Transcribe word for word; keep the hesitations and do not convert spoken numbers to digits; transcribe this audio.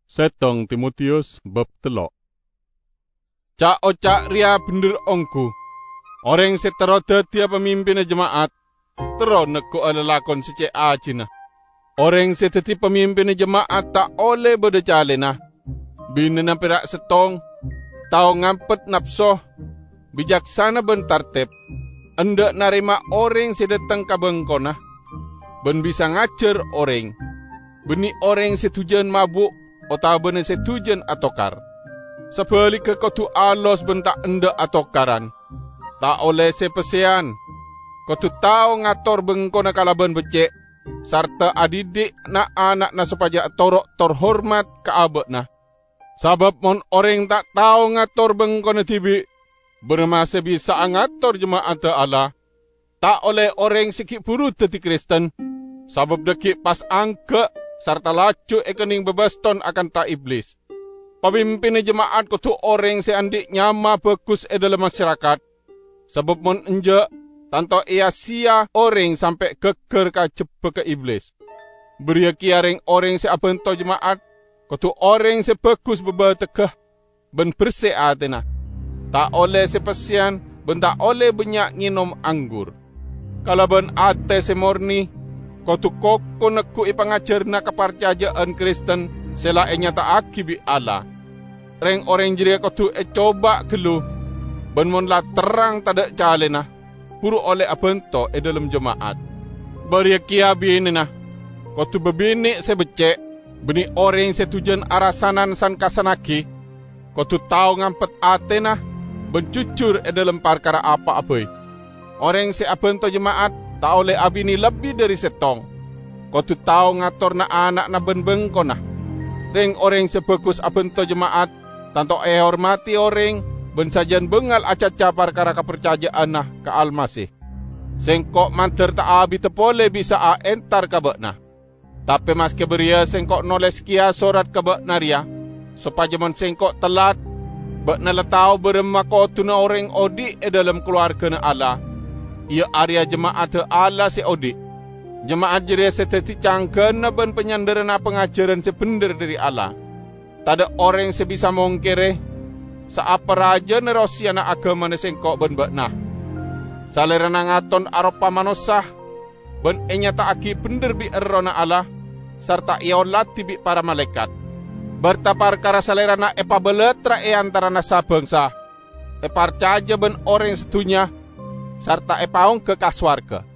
Setong Timotius bab telok. Cak ocak ria bener ongku. Orang setero dadi pemimpin jemaat, tero neko lelakon secek ajina. Orang seteti pemimpin jemaat tak oleh berdecalena. Bina perak setong, tau ngampet napsoh, bijaksana bentartep. Hendak narima orang sedatang kabengkona. Ben bisa ngajar orang. Beni orang setujuan mabuk, atau benar setujuan atokar. Sebalik ke kotu alos bentak endak atokaran. Tak oleh sepesian. Kotu tahu ngator bengkona kalaban becek. Serta adidik na anak na supaya torok terhormat ke abek na. Sabab mon orang tak tahu ngator bengkona tibi. Bermasa bisa ngator jemaat Allah. Tak oleh orang sikit purut teti Kristen. Sabab dekik pas angka. Serta lacu ekening bebaston akan tak iblis. Pemimpin jemaat kutu orang seandik nyama bagus e dalam masyarakat. Sebab mon enjak, tanto ia sia orang sampai keker ka cepe ke iblis. Beria kiaring orang seabento jemaat, kutu orang sebagus bebatekah, ben bersih atena. Tak oleh sepesian, ben tak oleh banyak nginom anggur. Kalau ben ate semorni, Kotu koko neku ipangajar na kepercayaan Kristen sela enya tak akibi Allah. Reng orang jiria kotu e coba gelu. Ben mon la terang tada calena. Puru oleh abento e dalam jemaat. Baria kia bini na. Kotu bebini sebecek. Beni orang setujuan arasanan san kasanaki. Kotu tahu ngampet atena. Ben jujur e dalam perkara apa-apa. Orang se abento jemaat. Tak oleh abini lebih dari setong. Kau tu tahu ngator na anak na ben-bengko na. Reng orang sebagus abento jemaat. Tanto eh hormati orang. Ben sajan bengal acaca perkara kepercayaan na ke almasih. Sengkok manter tak abi tepole bisa a entar kabek na. Tapi maske beria sengkok noles kia sorat kabek na ria. Supaya mon sengkok telat. Bek na letau beremako tu na orang odi e dalam keluarga na Allah. Ia area jemaat Allah si odi. Jemaat jeria seteti cangken na ben penyandaran pengajaran sebenar dari Allah. Tada orang sebisa mongkere. Saapa raja nerosia na agama na sengkok ben bakna. Salerana ngaton aropa manosah. Ben enya tak aki bener bi erona Allah. Serta ia olati bi para malaikat. Bertapar kara salerana epa beletra e antara nasa bangsa. Epar caja ben orang setunya. Serta epaung ke kaswarga.